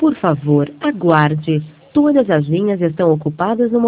Por favor, aguarde. Todas as linhas estão ocupadas no